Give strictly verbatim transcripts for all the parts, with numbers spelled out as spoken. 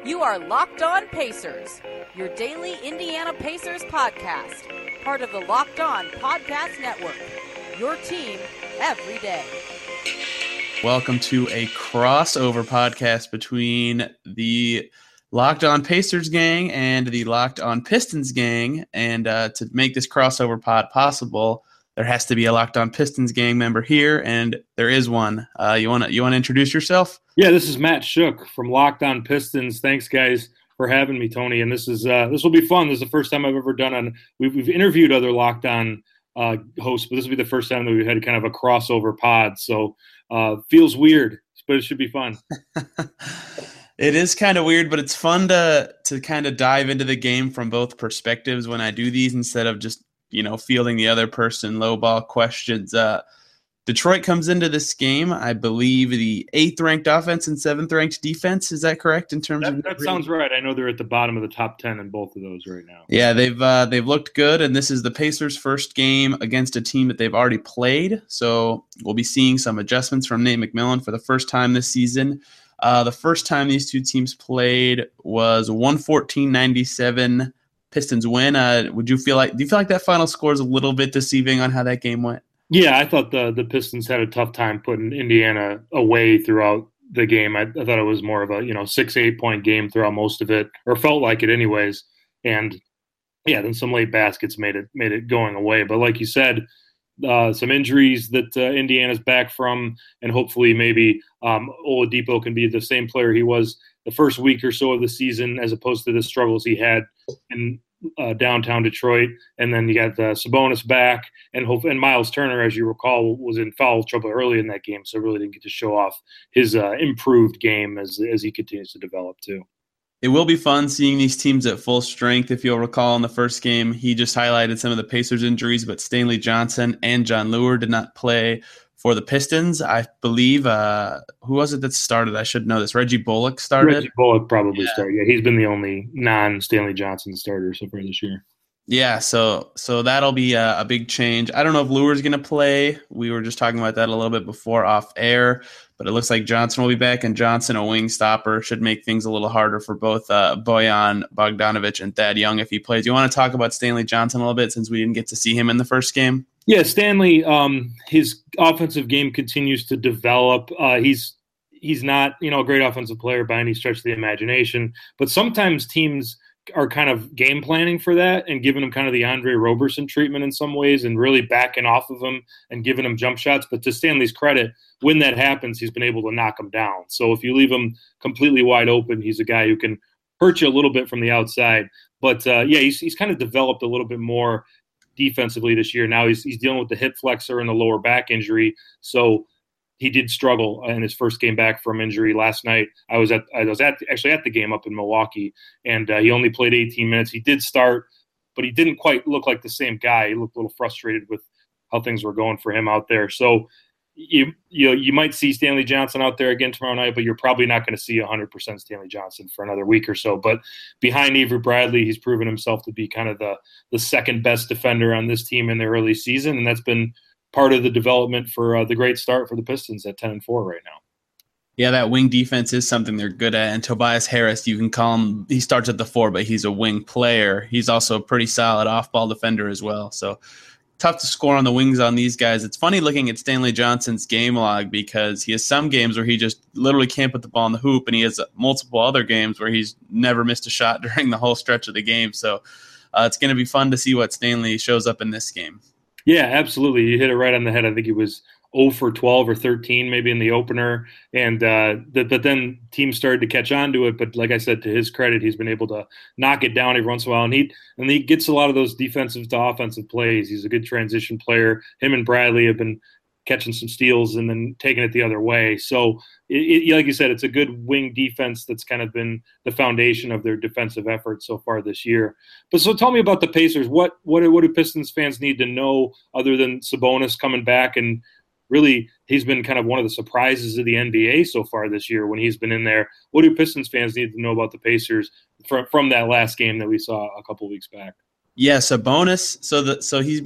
You are Locked On Pacers, your daily Indiana Pacers podcast, part of the Locked On Podcast Network, your team every day. Welcome to a crossover podcast between the Locked On Pacers gang and the Locked On Pistons gang. And uh, to make this crossover pod possible, there has to be a Locked On Pistons gang member here, and there is one. Uh, you want to you want to introduce yourself? Yeah, this is Matt Shook from Locked On Pistons. Thanks, guys, for having me, Tony. And this is uh, this will be fun. This is the first time I've ever done on. We've, we've interviewed other Locked On uh, hosts, but this will be the first time that we've had kind of a crossover pod. So uh, feels weird, but it should be fun. It is kind of weird, but it's fun to to kind of dive into the game from both perspectives when I do these instead of just, you know, fielding the other person low ball questions. Uh, Detroit comes into this game, I believe, the eighth ranked offense and seventh ranked defense. Is that correct in terms that, of? That sounds right. I know they're at the bottom of the top ten in both of those right now. Yeah, they've uh, they've looked good, and this is the Pacers' first game against a team that they've already played. So we'll be seeing some adjustments from Nate McMillan for the first time this season. Uh, the first time these two teams played was one fourteen ninety-seven Pistons win. Uh, would you feel like? Do you feel like that final score is a little bit deceiving on how that game went? Yeah, I thought the the Pistons had a tough time putting Indiana away throughout the game. I, I thought it was more of a you know six eight point game throughout most of it, or felt like it anyways. And yeah, then some late baskets made it made it going away. But like you said, uh, some injuries that uh, Indiana's back from, and hopefully maybe um, Oladipo can be the same player he was the first week or so of the season, as opposed to the struggles he had in uh, downtown Detroit. And then you got the Sabonis back, and hope and Miles Turner, as you recall, was in foul trouble early in that game, so really didn't get to show off his uh, improved game as as he continues to develop too. It will be fun seeing these teams at full strength. If you'll recall, in the first game, he just highlighted some of the Pacers injuries, but Stanley Johnson and John Lure did not play for the Pistons. I believe, uh, who was it that started? I should know this. Reggie Bullock started? Reggie Bullock probably yeah. started. Yeah, he's been the only non-Stanley Johnson starter so far this year. Yeah, so so that'll be a, a big change. I don't know if Lure's going to play. We were just talking about that a little bit before off air, but it looks like Johnson will be back, and Johnson, a wing stopper, should make things a little harder for both uh, Bojan Bogdanovic and Thad Young if he plays. You want to talk about Stanley Johnson a little bit since we didn't get to see him in the first game? Yeah, Stanley, um, his offensive game continues to develop. Uh, he's he's not, you know, a great offensive player by any stretch of the imagination, but sometimes teams are kind of game planning for that and giving him kind of the Andre Roberson treatment in some ways and really backing off of him and giving him jump shots. But to Stanley's credit, when that happens, he's been able to knock him down. So if you leave him completely wide open, he's a guy who can hurt you a little bit from the outside. But uh, yeah, he's he's kind of developed a little bit more defensively this year. Now he's he's dealing with the hip flexor and the lower back injury. So he did struggle in his first game back from injury last night. I was at I was at actually at the game up in Milwaukee, and uh, he only played eighteen minutes. He did start, but he didn't quite look like the same guy. He looked a little frustrated with how things were going for him out there. So you you you might see Stanley Johnson out there again tomorrow night, but you're probably not going to see one hundred percent Stanley Johnson for another week or so. But behind Avery Bradley, he's proven himself to be kind of the the second best defender on this team in the early season, and that's been part of the development for uh, the great start for the Pistons at ten and four right now. Yeah, that wing defense is something they're good at. And Tobias Harris, you can call him, he starts at the four, but he's a wing player. He's also a pretty solid off-ball defender as well. So tough to score on the wings on these guys. It's funny looking at Stanley Johnson's game log because he has some games where he just literally can't put the ball in the hoop, and he has multiple other games where he's never missed a shot during the whole stretch of the game. So uh, it's going to be fun to see what Stanley shows up in this game. Yeah, absolutely. You hit it right on the head. I think he was zero for twelve or thirteen maybe in the opener. And uh, th- but then teams started to catch on to it. But like I said, to his credit, he's been able to knock it down every once in a while. And he, and he gets a lot of those defensive to offensive plays. He's a good transition player. Him and Bradley have been catching some steals and then taking it the other way. So, it, it, like you said, it's a good wing defense that's kind of been the foundation of their defensive effort so far this year. But so tell me about the Pacers. What what, what do Pistons fans need to know other than Sabonis coming back? And really, he's been kind of one of the surprises of the N B A so far this year when he's been in there. What do Pistons fans need to know about the Pacers from, from that last game that we saw a couple weeks back? Yeah, Sabonis. So the so he's been a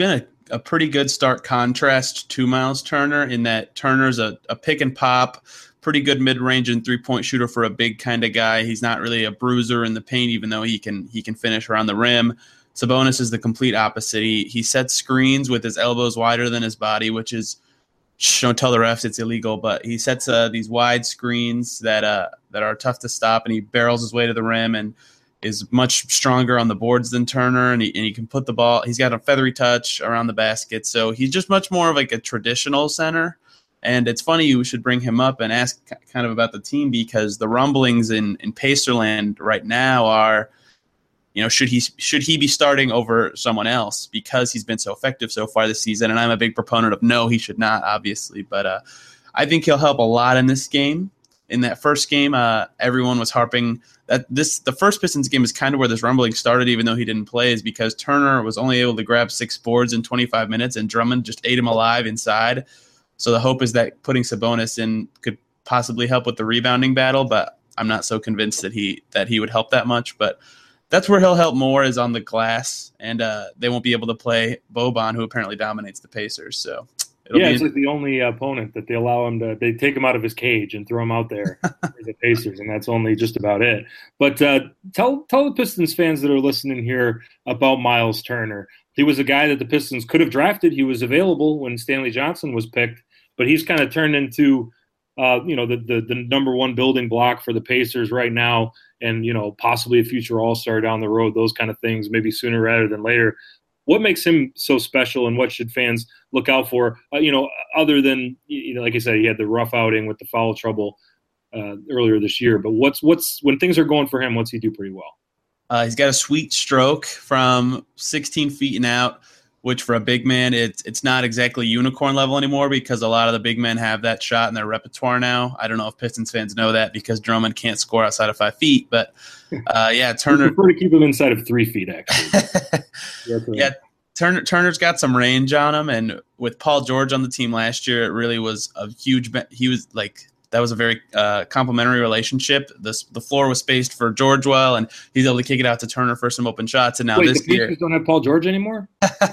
a pretty good stark contrast to Miles Turner in that Turner's a, a pick and pop, pretty good mid-range and three-point shooter for a big kind of guy. He's not really a bruiser in the paint, even though he can he can finish around the rim. Sabonis is the complete opposite. He, he sets screens with his elbows wider than his body, which is, don't tell the refs it's illegal, but he sets uh, these wide screens that uh, that are tough to stop, and he barrels his way to the rim and is much stronger on the boards than Turner, and he, and he can put the ball. He's got a feathery touch around the basket, so he's just much more of like a traditional center. And it's funny you should bring him up and ask kind of about the team, because the rumblings in, in Pacerland right now are, you know, should he should he be starting over someone else because he's been so effective so far this season? And I'm a big proponent of no, he should not, obviously. But uh, I think he'll help a lot in this game. In that first game, uh, everyone was harping that this the first Pistons game is kind of where this rumbling started, even though he didn't play, is because Turner was only able to grab six boards in twenty-five minutes, and Drummond just ate him alive inside. So the hope is that putting Sabonis in could possibly help with the rebounding battle, but I'm not so convinced that he that he would help that much. But that's where he'll help more, is on the glass, and uh, they won't be able to play Boban, who apparently dominates the Pacers. So it'll yeah, be it's like the only opponent that they allow him to. They take him out of his cage and throw him out there for the Pacers, and that's only just about it. But uh, tell tell the Pistons fans that are listening here about Miles Turner. He was a guy that the Pistons could have drafted. He was available when Stanley Johnson was picked, but he's kind of turned into, uh, you know, the, the the number one building block for the Pacers right now, and, you know, possibly a future All-Star down the road, those kind of things, maybe sooner rather than later. What makes him so special, and what should fans look out for, uh, you know, other than, you know, like I said, he had the rough outing with the foul trouble uh, earlier this year, but what's what's when things are going for him, what's he do pretty well? Uh, he's got a sweet stroke from sixteen feet and out, which for a big man, it's it's not exactly unicorn level anymore, because a lot of the big men have that shot in their repertoire now. I don't know if Pistons fans know that, because Drummond can't score outside of five feet. But uh, yeah, Turner. I prefer to keep him inside of three feet, actually. yeah, Turner Turner's got some range on him, and with Paul George on the team last year, it really was a huge. He was like. That was a very uh, complimentary relationship. The the floor was spaced for George well, and he's able to kick it out to Turner for some open shots. And now Wait, this the year, Pacers don't have Paul George anymore?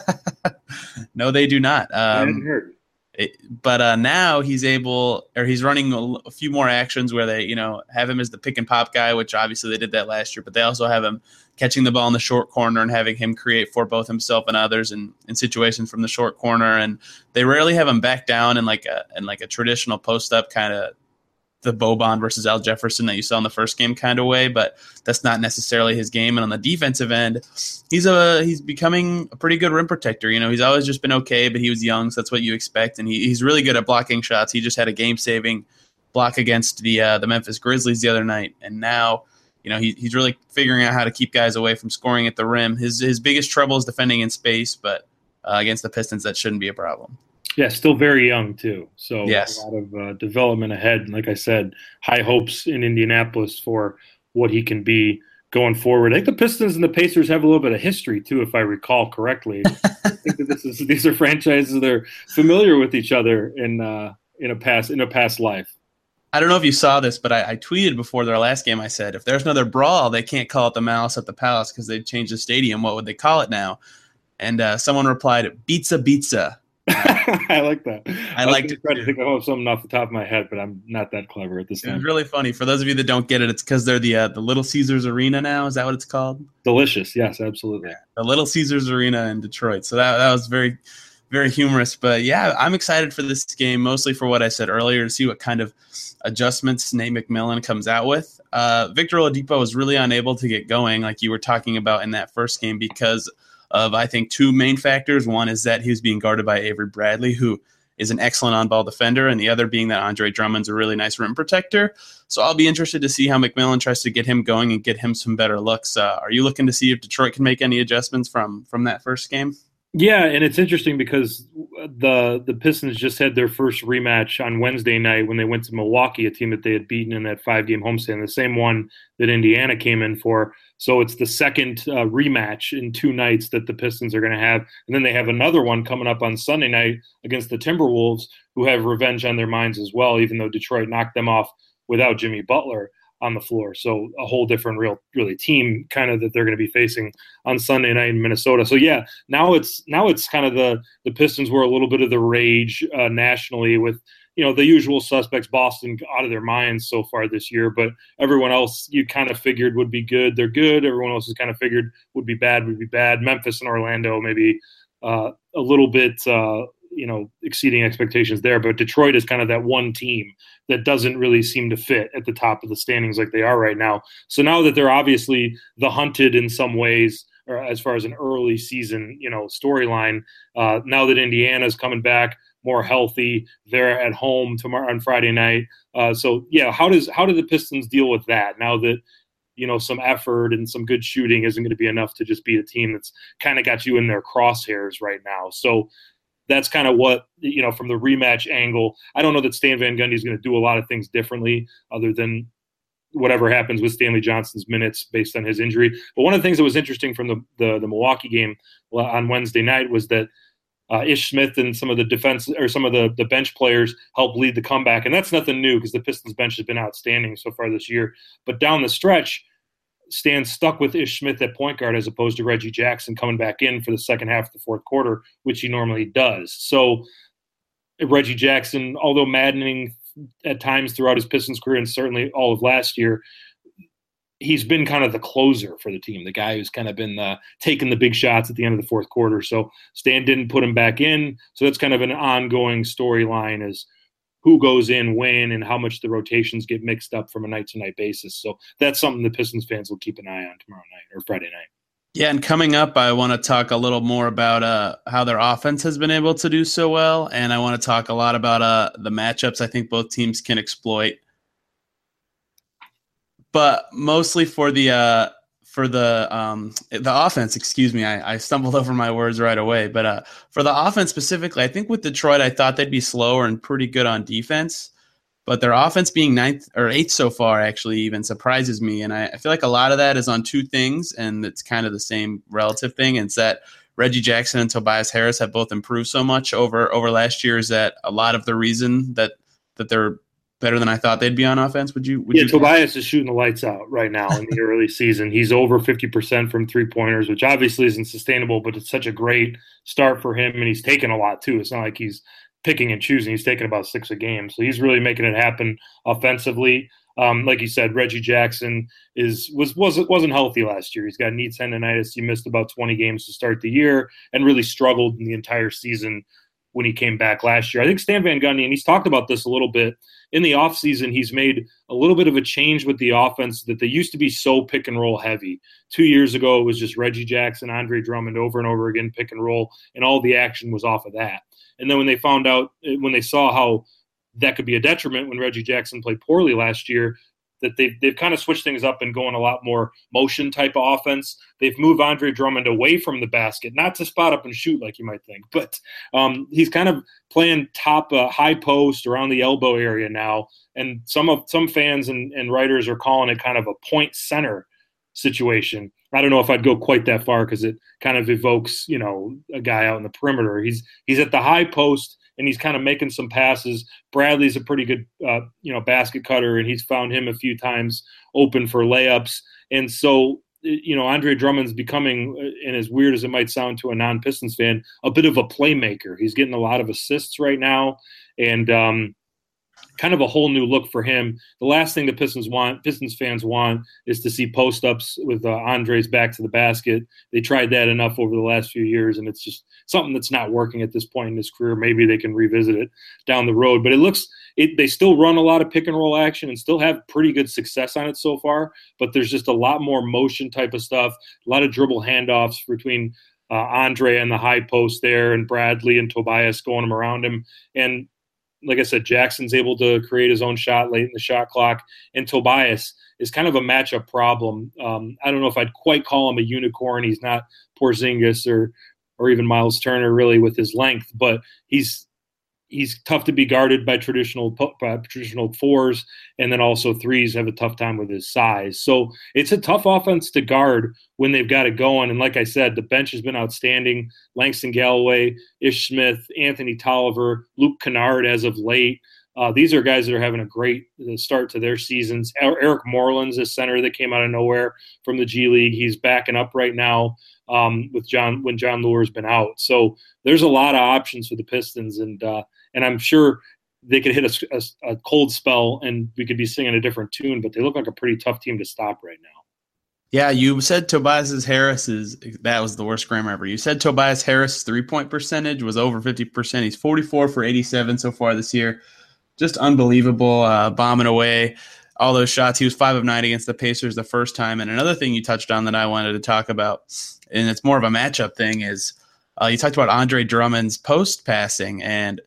No, they do not. Um, I hadn't heard. It, but uh, now he's able, or he's running a, a few more actions where they, you know, have him as the pick and pop guy, which obviously they did that last year. But they also have him catching the ball in the short corner and having him create for both himself and others in, in situations from the short corner. And they rarely have him back down in like a in like a traditional post up kind of, the Boban versus Al Jefferson that you saw in the first game kind of way, but that's not necessarily his game. And on the defensive end, he's a he's becoming a pretty good rim protector. You know, he's always just been okay, but he was young, so that's what you expect. And he, he's really good at blocking shots. He just had a game-saving block against the uh, the Memphis Grizzlies the other night, and now, you know, he, he's really figuring out how to keep guys away from scoring at the rim. His his biggest trouble is defending in space, but uh, against the Pistons, that shouldn't be a problem. Yeah, still very young, too. So yes. A lot of uh, development ahead. And like I said, high hopes in Indianapolis for what he can be going forward. I think the Pistons and the Pacers have a little bit of history, too, if I recall correctly. I think that this is, these are franchises that are familiar with each other in uh, in a past in a past life. I don't know if you saw this, but I, I tweeted before their last game. I said, if there's another brawl, they can't call it the Malice at the Palace because they'd changed the stadium. What would they call it now? And uh, someone replied, Pizza Pizza. I like that. I, I like to try to think of something off the top of my head, but I'm not that clever at this time. It's really funny. For those of you that don't get it, it's because they're the uh, the Little Caesars Arena now. Is that what it's called? Delicious. Yes, absolutely. Yeah, the Little Caesars Arena in Detroit. So that that was very, very humorous. But yeah, I'm excited for this game, mostly for what I said earlier, to see what kind of adjustments Nate McMillan comes out with. Uh, Victor Oladipo was really unable to get going, like you were talking about in that first game, because of, I think, two main factors. One is that he was being guarded by Avery Bradley, who is an excellent on-ball defender, and the other being that Andre Drummond's a really nice rim protector. So I'll be interested to see how McMillan tries to get him going and get him some better looks. Uh, are you looking to see if Detroit can make any adjustments from from that first game? Yeah, and it's interesting because the the Pistons just had their first rematch on Wednesday night when they went to Milwaukee, a team that they had beaten in that five-game homestand, the same one that Indiana came in for. So it's the second uh, rematch in two nights that the Pistons are going to have. And then they have another one coming up on Sunday night against the Timberwolves, who have revenge on their minds as well, even though Detroit knocked them off without Jimmy Butler. on the floor. So a whole different real really team kind of that they're going to be facing on Sunday night in Minnesota. So yeah, now it's now it's kind of the the Pistons were a little bit of the rage uh, nationally with, you know, the usual suspects, Boston out of their minds so far this year, but everyone else you kind of figured would be good. They're good. Everyone else has kind of figured would be bad, would be bad. Memphis and Orlando maybe uh, a little bit, uh, you know, exceeding expectations there. But Detroit is kind of that one team that doesn't really seem to fit at the top of the standings like they are right now. So now that they're obviously the hunted in some ways, or as far as an early season, you know, storyline, uh, now that Indiana's coming back more healthy, they're at home tomorrow on Friday night. Uh, so yeah, how does how do the Pistons deal with that now that, you know, some effort and some good shooting isn't going to be enough to just beat a team that's kind of got you in their crosshairs right now? So that's kind of what, you know, from the rematch angle, I don't know that Stan Van Gundy is going to do a lot of things differently other than whatever happens with Stanley Johnson's minutes based on his injury. But one of the things that was interesting from the, the, the Milwaukee game on Wednesday night was that uh, Ish Smith and some of the defense or some of the, the bench players helped lead the comeback. And that's nothing new because the Pistons bench has been outstanding so far this year. But down the stretch, Stan stuck with Ish Smith at point guard as opposed to Reggie Jackson coming back in for the second half of the fourth quarter, which he normally does. So Reggie Jackson, although maddening at times throughout his Pistons career and certainly all of last year, he's been kind of the closer for the team, the guy who's kind of been uh, taking the big shots at the end of the fourth quarter. So Stan didn't put him back in. So that's kind of an ongoing storyline as who goes in when and how much the rotations get mixed up from a night-to-night basis. So that's something the Pistons fans will keep an eye on tomorrow night or Friday night. Yeah, and coming up, I want to talk a little more about uh, how their offense has been able to do so well, and I want to talk a lot about uh, the matchups I think both teams can exploit. But mostly for the uh, for the um, the offense, excuse me, I, I stumbled over my words right away. But uh, for the offense specifically, I think with Detroit, I thought they'd be slower and pretty good on defense. But their offense being ninth or eighth so far actually even surprises me. And I, I feel like a lot of that is on two things, and it's kind of the same relative thing. And it's that Reggie Jackson and Tobias Harris have both improved so much over, over last year. Is that a lot of the reason that that they're better than I thought they'd be on offense? Would you? Would yeah, you Tobias is shooting the lights out right now in the early season. He's over fifty percent from three-pointers, which obviously isn't sustainable, but it's such a great start for him, and he's taken a lot too. It's not like he's picking and choosing. He's taking about six a game. So he's really making it happen offensively. Um, like you said, Reggie Jackson is was wasn't wasn't healthy last year. He's got knee tendonitis. He missed about twenty games to start the year and really struggled in the entire season when he came back last year. I think Stan Van Gundy, and he's talked about this a little bit, in the offseason, he's made a little bit of a change with the offense that they used to be so pick and roll heavy. Two years ago, it was just Reggie Jackson, Andre Drummond over and over again, pick and roll, and all the action was off of that. And then when they found out, when they saw how that could be a detriment when Reggie Jackson played poorly last year, that they've, they've kind of switched things up and going a lot more motion type of offense. They've moved Andre Drummond away from the basket, not to spot up and shoot like you might think, but um, he's kind of playing top uh, high post around the elbow area now. And some of some fans and, and writers are calling it kind of a point center situation. I don't know if I'd go quite that far because it kind of evokes, you know, a guy out in the perimeter. He's he's at the high post and he's kind of making some passes. Bradley's a pretty good, uh, you know, basket cutter, and he's found him a few times open for layups. And so, you know, Andre Drummond's becoming, and as weird as it might sound to a non-Pistons fan, a bit of a playmaker. He's getting a lot of assists right now, and um, kind of a whole new look for him. The last thing the Pistons want, Pistons fans want, is to see post-ups with uh, Andre's back to the basket. They tried that enough over the last few years, and it's just something that's not working at this point in his career. Maybe they can revisit it down the road. But it looks it, – they still run a lot of pick-and-roll action and still have pretty good success on it so far, but there's just a lot more motion type of stuff, a lot of dribble handoffs between uh, Andre and the high post there and Bradley and Tobias going them around him. And like I said, Jackson's able to create his own shot late in the shot clock, and Tobias is kind of a matchup problem. Um, I don't know if I'd quite call him a unicorn. He's not Porzingis or or even Miles Turner really with his length, but he's he's tough to be guarded by traditional by traditional fours, and then also threes have a tough time with his size. So it's a tough offense to guard when they've got it going. And like I said, the bench has been outstanding. Langston Galloway, Ish Smith, Anthony Tolliver, Luke Kennard as of late. Uh, these are guys that are having a great start to their seasons. Eric Moreland's a center that came out of nowhere from the G League. He's backing up right now um, with John when John Lure's been out. So there's a lot of options for the Pistons, and uh, and I'm sure they could hit a, a, a cold spell and we could be singing a different tune. But they look like a pretty tough team to stop right now. Yeah, you said Tobias Harris's, that was the worst grammar ever. You said Tobias Harris' three-point percentage was over fifty percent. He's forty-four for eighty-seven so far this year. Just unbelievable, uh, bombing away all those shots. He was five of nine against the Pacers the first time. And another thing you touched on that I wanted to talk about, and it's more of a matchup thing, is uh, you talked about Andre Drummond's post passing. And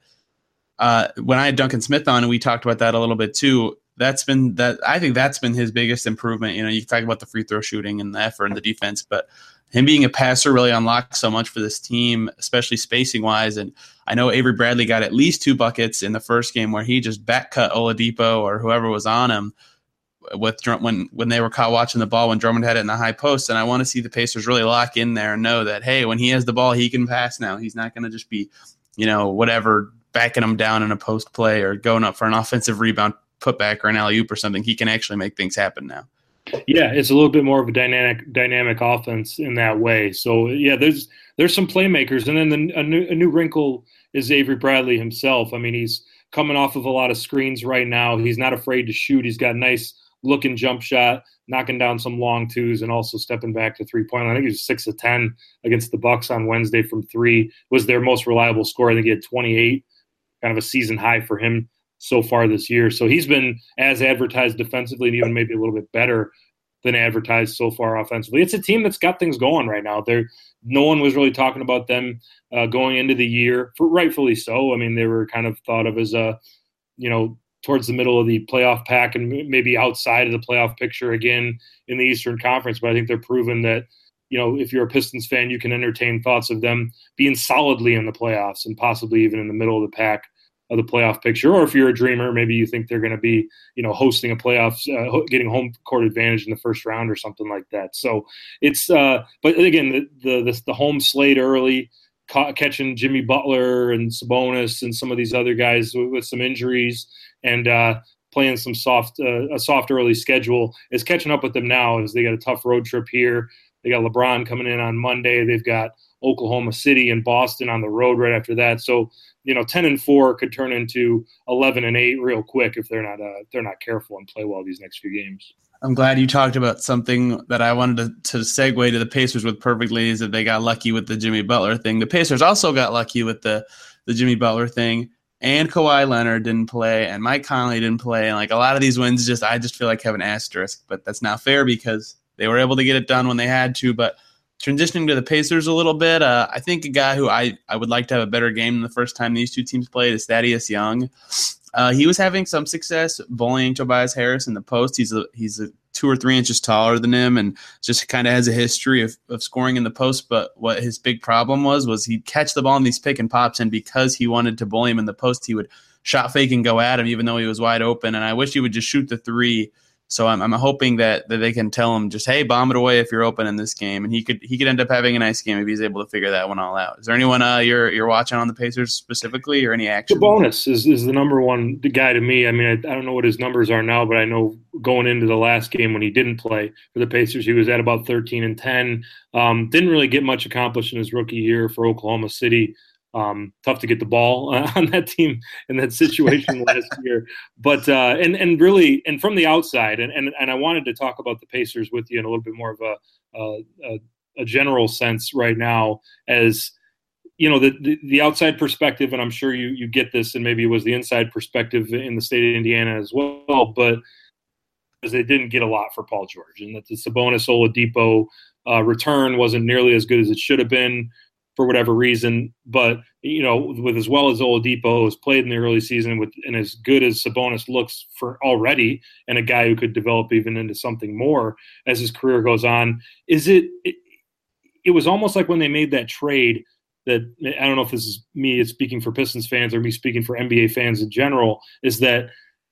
uh, when I had Duncan Smith on, and we talked about that a little bit too, that's been that. I think that's been his biggest improvement. You know, you can talk about the free throw shooting and the effort and the defense, but him being a passer really unlocked so much for this team, especially spacing wise. And I know Avery Bradley got at least two buckets in the first game where he just back cut Oladipo or whoever was on him with when when they were caught watching the ball when Drummond had it in the high post. And I want to see the Pacers really lock in there and know that, hey, when he has the ball, he can pass now. He's not going to just be, you know, whatever, backing him down in a post play or going up for an offensive rebound putback or an alley-oop or something. He can actually make things happen now. Yeah, it's a little bit more of a dynamic dynamic offense in that way. So, yeah, there's there's some playmakers. And then the, a, new, a new wrinkle is Avery Bradley himself. I mean, he's coming off of a lot of screens right now. He's not afraid to shoot. He's got a nice looking jump shot, knocking down some long twos, and also stepping back to three-point line. I think he was six of ten against the Bucks on Wednesday from three. Was their most reliable scorer. I think he had twenty-eight, kind of a season high for him so far this year. So he's been as advertised defensively and even maybe a little bit better than advertised so far offensively. It's a team that's got things going right now. They're, no one was really talking about them uh, going into the year, for rightfully so. I mean, they were kind of thought of as a, you know, towards the middle of the playoff pack and maybe outside of the playoff picture again in the Eastern Conference. But I think they're proven that, you know, if you're a Pistons fan, you can entertain thoughts of them being solidly in the playoffs and possibly even in the middle of the pack of the playoff picture. Or if you're a dreamer, maybe you think they're going to be, you know, hosting a playoffs, uh, getting home court advantage in the first round or something like that. So it's, uh, but again, the, the, the, the home slate early, ca- catching Jimmy Butler and Sabonis and some of these other guys with, with some injuries and uh, playing some soft, uh, a soft early schedule is catching up with them now as they got a tough road trip here. They got LeBron coming in on Monday. They've got Oklahoma City and Boston on the road right after that. So, you know, ten and four could turn into eleven and eight real quick if they're not uh, if they're not careful and play well these next few games. I'm glad you talked about something that I wanted to, to segue to the Pacers with perfectly, is that they got lucky with the Jimmy Butler thing. The Pacers also got lucky with the the Jimmy Butler thing, and Kawhi Leonard didn't play, and Mike Conley didn't play, and like a lot of these wins, just I just feel like have an asterisk, but that's not fair because they were able to get it done when they had to. But transitioning to the Pacers a little bit, uh, I think a guy who I, I would like to have a better game than the first time these two teams played is Thaddeus Young. Uh, he was having some success bullying Tobias Harris in the post. He's a, he's a two or three inches taller than him and just kind of has a history of, of scoring in the post. But what his big problem was, was he'd catch the ball in these pick and pops, and because he wanted to bully him in the post, he would shot fake and go at him even though he was wide open. And I wish he would just shoot the three. So I'm, I'm hoping that, that they can tell him just, hey, bomb it away if you're open in this game, and he could he could end up having a nice game if he's able to figure that one all out. Is there anyone uh, you're you're watching on the Pacers specifically, or any action? Sabonis is is the number one guy to me. I mean, I, I don't know what his numbers are now, but I know going into the last game when he didn't play for the Pacers, he was at about thirteen and ten. Um, didn't really get much accomplished in his rookie year for Oklahoma City. Um, tough to get the ball uh, on that team in that situation last year, but uh, and and really and from the outside, and, and and I wanted to talk about the Pacers with you in a little bit more of a a, a general sense right now, as you know, the, the the outside perspective, and I'm sure you you get this, and maybe it was the inside perspective in the state of Indiana as well, but because they didn't get a lot for Paul George, and that the Sabonis Oladipo uh, return wasn't nearly as good as it should have been, for whatever reason. But, you know, with as well as Oladipo has played in the early season with, and as good as Sabonis looks for already, and a guy who could develop even into something more as his career goes on, is it, it, it was almost like when they made that trade that, I don't know if this is me speaking for Pistons fans or me speaking for N B A fans in general, is that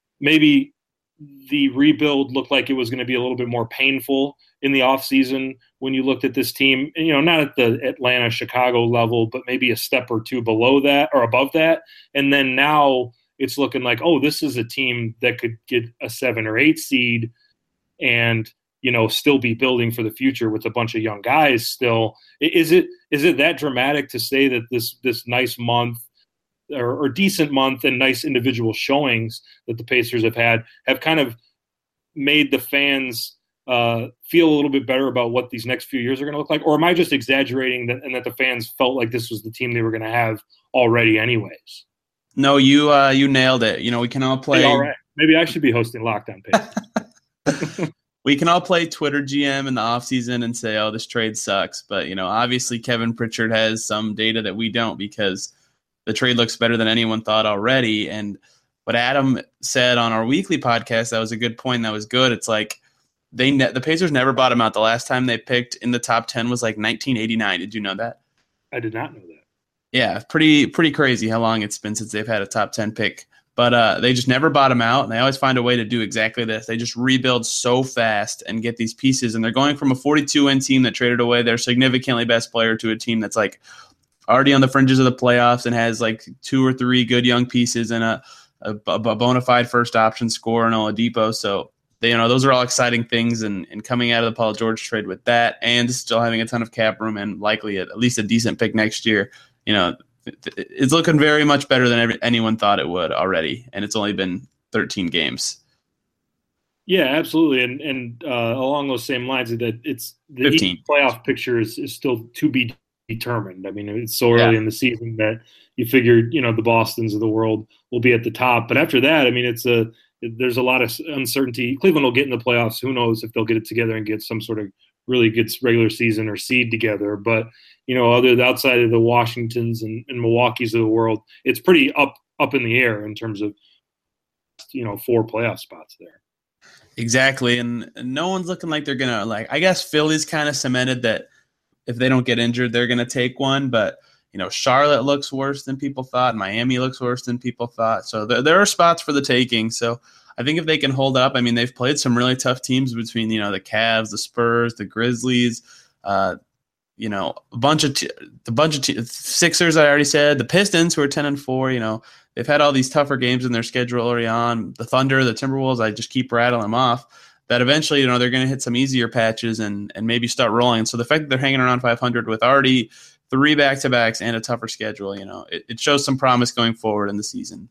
maybe the rebuild looked like it was going to be a little bit more painful in the offseason when you looked at this team, you know, not at the Atlanta, Chicago level, but maybe a step or two below that or above that. And then now it's looking like, oh, this is a team that could get a seven or eight seed and, you know, still be building for the future with a bunch of young guys still. Is it is it that dramatic to say that this this nice month or, or decent month and nice individual showings that the Pacers have had have kind of made the fans uh, feel a little bit better about what these next few years are going to look like? Or am I just exaggerating that, and that the fans felt like this was the team they were going to have already anyways? No, you uh, you nailed it. You know, we can all play. Hey, all right. Maybe I should be hosting Lockdown Pacers. We can all play Twitter G M in the offseason and say, oh, this trade sucks. But, you know, obviously Kevin Pritchard has some data that we don't because the trade looks better than anyone thought already. And what Adam said on our weekly podcast, that was a good point. That was good. It's like they ne- the Pacers never bottom out. The last time they picked in the top ten was like nineteen eighty-nine. Did you know that? I did not know that. Yeah, pretty pretty crazy how long it's been since they've had a top ten pick. But uh, they just never bottom out, and they always find a way to do exactly this. They just rebuild so fast and get these pieces, and they're going from a forty-two win team that traded away their significantly best player to a team that's like already on the fringes of the playoffs and has like two or three good young pieces and a, a, a bona fide first option scorer in Oladipo. So, they, you know, those are all exciting things, and, and coming out of the Paul George trade with that and still having a ton of cap room and likely at least a decent pick next year, you know, it's looking very much better than every, anyone thought it would already, and it's only been thirteen games. Yeah, absolutely, and and uh, along those same lines, that it's the fifteen playoff picture is, is still to be determined. I mean, it's so early yeah. in the season that you figured, you know, the Bostons of the world will be at the top, but after that, I mean, it's a there's a lot of uncertainty. Cleveland will get in the playoffs. Who knows if they'll get it together and get some sort of really good regular season or seed together, but you know, other outside of the Washingtons and, and Milwaukee's of the world, it's pretty up up in the air in terms of, you know, four playoff spots there. Exactly, and no one's looking like they're gonna like. I guess Philly's kind of cemented that if they don't get injured, they're gonna take one. But you know, Charlotte looks worse than people thought. Miami looks worse than people thought. So there there are spots for the taking. So I think if they can hold up, I mean, they've played some really tough teams between, you know, the Cavs, the Spurs, the Grizzlies. Uh, You know, a bunch of t- the bunch of t- Sixers. I already said the Pistons, who are ten and four. You know, they've had all these tougher games in their schedule early on. The Thunder, the Timberwolves. I just keep rattling them off. That eventually, you know, they're going to hit some easier patches and and maybe start rolling. So the fact that they're hanging around five hundred with already three back to backs and a tougher schedule, you know, it, it shows some promise going forward in the season.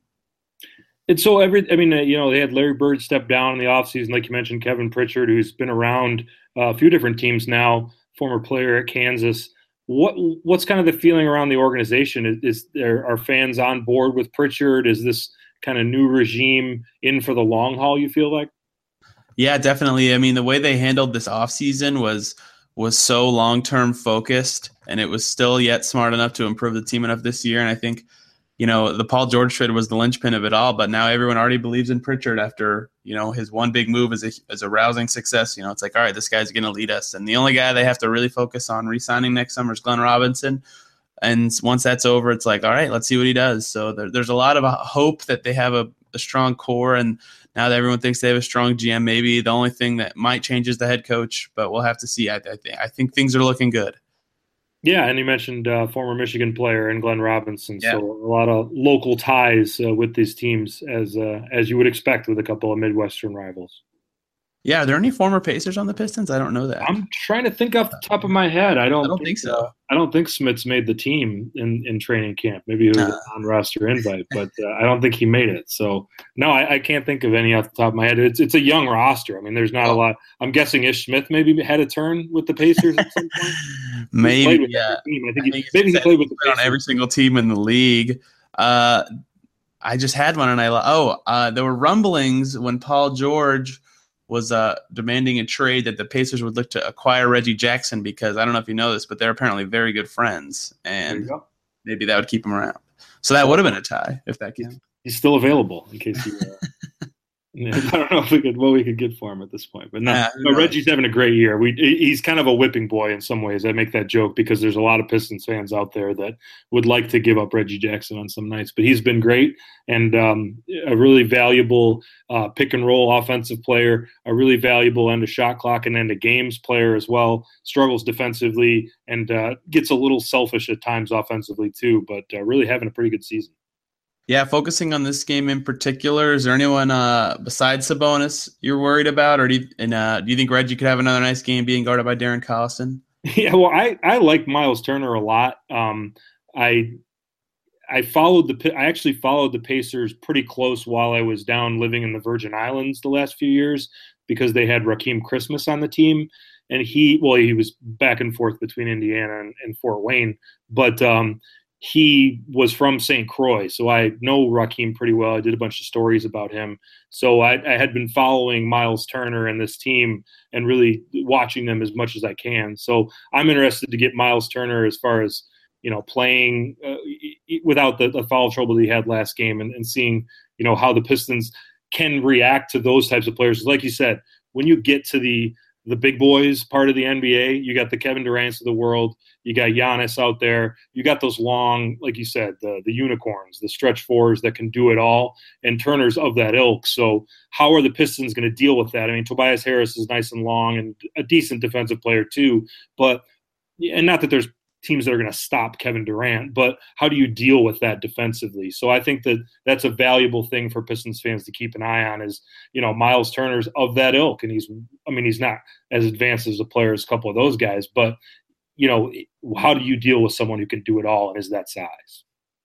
And so every, I mean, uh, you know, they had Larry Bird step down in the offseason, like you mentioned, Kevin Pritchard, who's been around uh, a few different teams now. Former player at Kansas. What what's kind of the feeling around the organization? Is, is there are fans on board with Pritchard? Is this kind of new regime in for the long haul, you feel like? Yeah, definitely. I mean, the way they handled this offseason was was so long-term focused, and it was still yet smart enough to improve the team enough this year. And I think, you know, the Paul George trade was the linchpin of it all, but now everyone already believes in Pritchard after, you know, his one big move is a, is a rousing success. You know, it's like, all right, this guy's going to lead us. And the only guy they have to really focus on re-signing next summer is Glenn Robinson. And once that's over, it's like, all right, let's see what he does. So there, there's a lot of hope that they have a, a strong core. And now that everyone thinks they have a strong G M, maybe the only thing that might change is the head coach, but we'll have to see. I, I, th- I think things are looking good. Yeah, and you mentioned uh, former Michigan player and Glenn Robinson, yeah. so a lot of local ties uh, with these teams, as uh, as you would expect with a couple of Midwestern rivals. Yeah, are there any former Pacers on the Pistons? I don't know that. I'm trying to think off the top of my head. I don't, I don't think, think so. Uh, I don't think Smits made the team in, in training camp. Maybe it was uh, a non-roster invite, but uh, I don't think he made it. So, no, I, I can't think of any off the top of my head. It's it's a young roster. I mean, there's not oh. a lot. I'm guessing Ish Smith maybe had a turn with the Pacers at some point. maybe, yeah. I think, I think he, maybe he played with the Pacers. On every single team in the league. Uh, I just had one, and I oh, uh, there were rumblings when Paul George was uh, demanding a trade that the Pacers would look to acquire Reggie Jackson because I don't know if you know this, but they're apparently very good friends, and maybe that would keep him around. So that would have been a tie if that came. He's still available in case you. Uh, yeah, I don't know if we could what we could get for him at this point, but no, yeah, no Reggie's having a great year. We he's kind of a whipping boy in some ways. I make that joke because there's a lot of Pistons fans out there that would like to give up Reggie Jackson on some nights, but he's been great and um, a really valuable uh, pick and roll offensive player, a really valuable end of shot clock and end of games player as well. Struggles defensively and uh, gets a little selfish at times offensively too, but uh, really having a pretty good season. Yeah, focusing on this game in particular, is there anyone uh, besides Sabonis you're worried about, or do you, and uh, do you think Reggie could have another nice game being guarded by Darren Collison? Yeah, well, I, I like Miles Turner a lot. Um, I I followed the I actually followed the Pacers pretty close while I was down living in the Virgin Islands the last few years because they had Rakeem Christmas on the team, and he well he was back and forth between Indiana and, and Fort Wayne, but um, he was from Saint Croix, so I know Rakeem pretty well. I did a bunch of stories about him, so I, I had been following Miles Turner and this team and really watching them as much as I can. So I'm interested to get Miles Turner as far as you know, playing uh, without the, the foul trouble that he had last game and, and seeing, you know, how the Pistons can react to those types of players. Like you said, when you get to the the big boys part of the N B A, you got the Kevin Durant's of the world, you got Giannis out there, you got those long, like you said, the, the unicorns, the stretch fours that can do it all, and Turner's of that ilk. So how are the Pistons going to deal with that? I mean, Tobias Harris is nice and long and a decent defensive player too, but and not that there's teams that are going to stop Kevin Durant, but how do you deal with that defensively? So I think that that's a valuable thing for Pistons fans to keep an eye on is, you know, Miles Turner's of that ilk. And he's, I mean, he's not as advanced as a player as a couple of those guys, but, you know, how do you deal with someone who can do it all and is that size?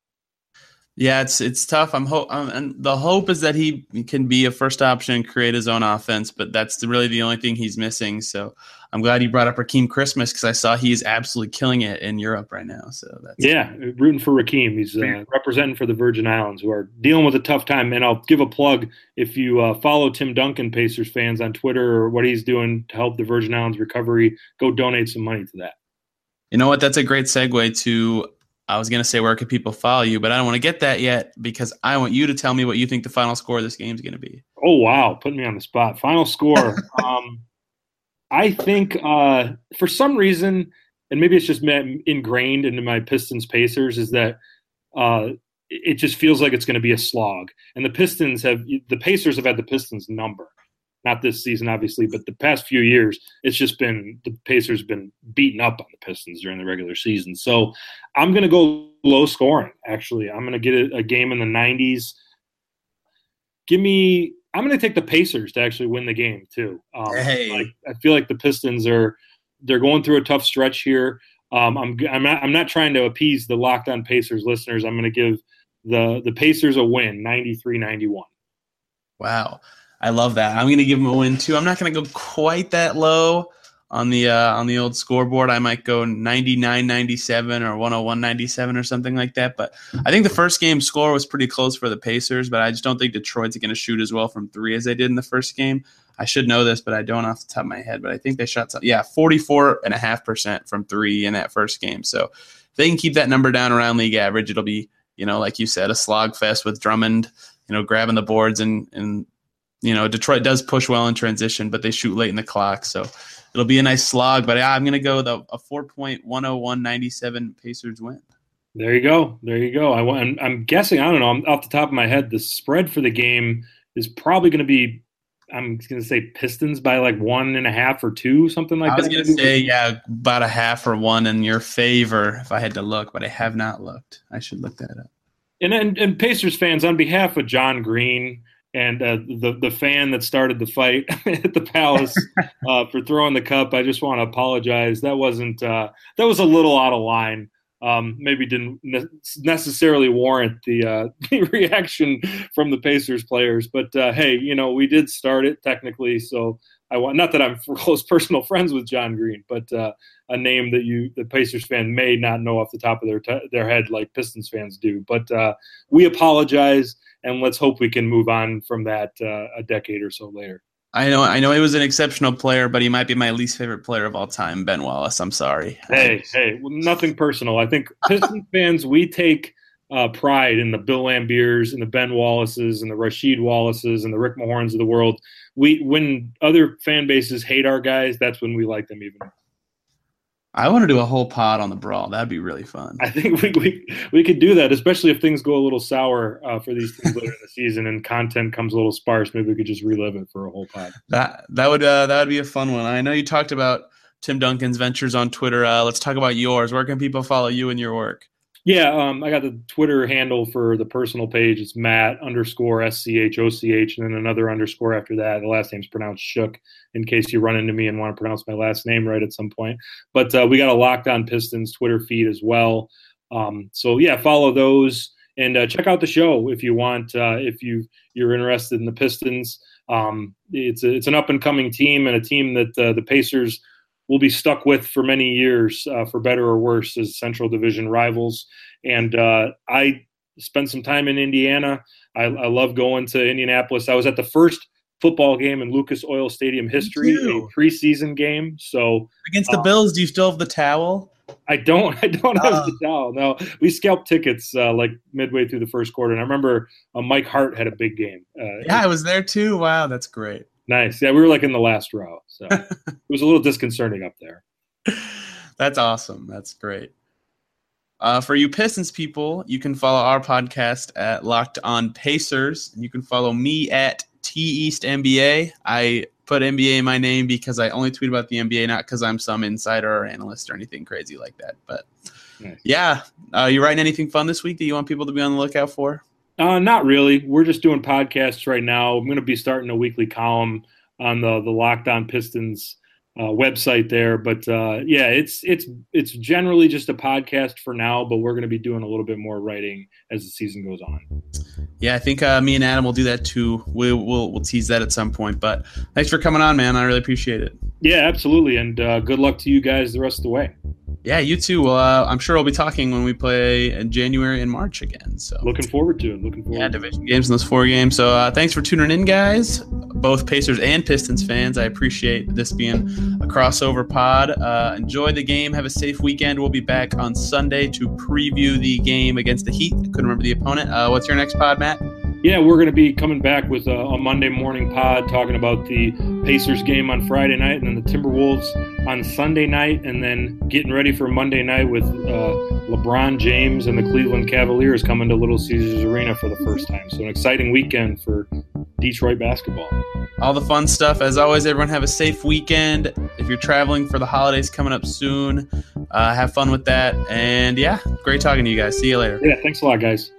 Yeah, it's it's tough. I'm hope, um, and the hope is that he can be a first option and create his own offense, but that's the, really the only thing he's missing. So I'm glad you brought up Rakeem Christmas because I saw he is absolutely killing it in Europe right now. So that's yeah, rooting for Rakeem. He's uh, representing for the Virgin Islands, who are dealing with a tough time. And I'll give a plug if you uh, follow Tim Duncan, Pacers fans on Twitter, or what he's doing to help the Virgin Islands recovery. Go donate some money to that. You know what? That's a great segue to. I was going to say, where could people follow you? But I don't want to get that yet because I want you to tell me what you think the final score of this game is going to be. Oh, wow. Putting me on the spot. Final score. um, I think uh, for some reason, and maybe it's just ingrained into my Pistons Pacers, is that uh, it just feels like it's going to be a slog. And the Pistons have – the Pacers have had the Pistons number. Not this season, obviously, but the past few years, it's just been the Pacers have been beaten up on the Pistons during the regular season. So I'm going to go low scoring, actually. I'm going to get a, a game in the nineties. Give me – I'm going to take the Pacers to actually win the game, too. Um, hey. like, I feel like the Pistons are – they're going through a tough stretch here. Um, I'm I'm not, I'm not trying to appease the Locked On Pacers listeners. I'm going to give the, the Pacers a win, ninety-three ninety-one. Wow. I love that. I'm going to give them a win too. I'm not going to go quite that low on the uh, on the old scoreboard. I might go ninety-nine ninety-seven or one oh one ninety-seven or something like that. But I think the first game score was pretty close for the Pacers, but I just don't think Detroit's going to shoot as well from three as they did in the first game. I should know this, but I don't off the top of my head. But I think they shot some, yeah, forty-four point five percent from three in that first game. So if they can keep that number down around league average, it'll be, you know, like you said, a slog fest with Drummond, you know, grabbing the boards and and. You know, Detroit does push well in transition, but they shoot late in the clock. So it'll be a nice slog. But yeah, I'm going to go with a, a four point one oh one ninety-seven Pacers win. There you go. There you go. I, I'm, I'm guessing, I don't know, I'm off the top of my head, the spread for the game is probably going to be, I'm going to say Pistons by like one and a half or two, something like that. I was going to say, yeah, about a half or one in your favor if I had to look, but I have not looked. I should look that up. And, and, and Pacers fans, on behalf of John Green, and uh, the the fan that started the fight at the Palace uh, for throwing the cup, I just want to apologize. That wasn't uh, that was a little out of line. Um, maybe didn't ne- necessarily warrant the, uh, the reaction from the Pacers players. But uh, hey, you know, we did start it technically, so I want not that I'm close personal friends with John Green, but uh, a name that you the Pacers fan may not know off the top of their t- their head like Pistons fans do. But uh, we apologize. And let's hope we can move on from that uh, a decade or so later. I know I know he was an exceptional player, but he might be my least favorite player of all time, Ben Wallace. I'm sorry. Hey, hey, nothing personal. I think Pistons fans, we take uh, pride in the Bill Lambiers and the Ben Wallaces and the Rasheed Wallaces and the Rick Mahorns of the world. We when other fan bases hate our guys, that's when we like them even more. I want to do a whole pod on the Brawl. That'd be really fun. I think we we, we could do that, especially if things go a little sour uh, for these teams later in the season and content comes a little sparse. Maybe we could just relive it for a whole pod. That that would uh, that would be a fun one. I know you talked about Tim Duncan's ventures on Twitter. Uh, let's talk about yours. Where can people follow you and your work? Yeah, um, I got the Twitter handle for the personal page. It's Matt underscore S C H O C H, and then another underscore after that. The last name's pronounced Shook, in case you run into me and want to pronounce my last name right at some point. But uh, we got a Locked On Pistons Twitter feed as well. Um, so, yeah, follow those. And uh, check out the show if you want, uh, if you, you're interested in the Pistons. Um, it's, a, it's an up-and-coming team and a team that uh, the Pacers will be stuck with for many years, uh, for better or worse, as Central Division rivals. And uh, I spent some time in Indiana. I, I love going to Indianapolis. I was at the first football game in Lucas Oil Stadium history, a preseason game. So against the uh, Bills, do you still have the towel? I don't. I don't have uh, the towel. No, we scalped tickets uh, like midway through the first quarter, and I remember uh, Mike Hart had a big game. Uh, yeah, I was there too. Wow, that's great. Nice. Yeah, we were like in the last row, so it was a little disconcerting up there. That's awesome. That's great. Uh, for you Pistons people, you can follow our podcast at Locked On Pacers, and you can follow me at T East N B A. I put N B A in my name because I only tweet about the N B A, not because I'm some insider or analyst or anything crazy like that. But nice. yeah, uh, you writing anything fun this week that you want people to be on the lookout for? Uh, not really. We're just doing podcasts right now. I'm going to be starting a weekly column on the the Locked On Pistons uh, website there. But uh, yeah, it's it's it's generally just a podcast for now. But we're going to be doing a little bit more writing as the season goes on. Yeah, I think uh, me and Adam will do that too. We'll, we'll we'll tease that at some point. But thanks for coming on, man. I really appreciate it. Yeah, absolutely. And uh, good luck to you guys the rest of the way. Yeah, you too. Well, uh, I'm sure we'll be talking when we play in January and March again. So looking forward to it. Looking forward. Yeah, division games in those four games. So uh, thanks for tuning in, guys. Both Pacers and Pistons fans. I appreciate this being a crossover pod. Uh, enjoy the game. Have a safe weekend. We'll be back on Sunday to preview the game against the Heat. I couldn't remember the opponent. Uh, what's your next pod, Matt? Yeah, we're going to be coming back with a, a Monday morning pod talking about the Pacers game on Friday night and then the Timberwolves on Sunday night, and then getting ready for Monday night with uh, LeBron James and the Cleveland Cavaliers coming to Little Caesars Arena for the first time. So an exciting weekend for Detroit basketball. All the fun stuff. As always, everyone have a safe weekend. If you're traveling for the holidays coming up soon, uh, have fun with that. And yeah, great talking to you guys. See you later. Yeah, thanks a lot, guys.